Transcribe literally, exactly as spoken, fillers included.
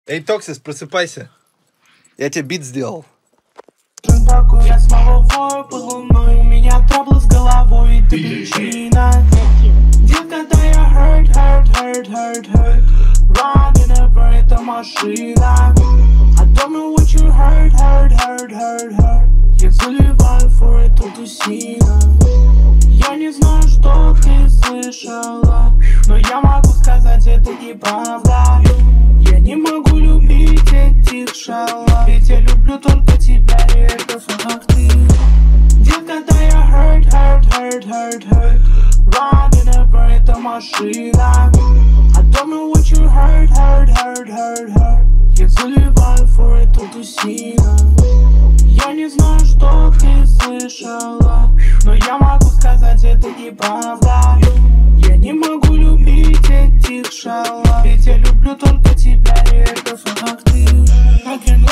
Эй, Токсис, просыпайся. Я тебе бит сделал. Я с головой под луной, у меня траблы с головой, и ты причина. Детка, да я hurt, hurt, hurt, hurt, hurt. Running over, это машина. I don't know what you hurt, hurt, hurt, hurt, hurt. Я заливаю for эту тусину. Я не знаю, что ты слышала, но я могу сказать, это неправда. Я не могу любить этих шалов, ведь я люблю только тебя, и это факты. Детка, да я hurt, hurt, hurt, hurt, hurt. Running over, это машина. I don't know what you hurt, hurt, hurt, hurt, hurt. Я заливаю for эту тусину. Я не знаю, что ты слышала, но я могу сказать, это неправда. Я не могу любить этих шалов, ведь я люблю только тебя, и это факты.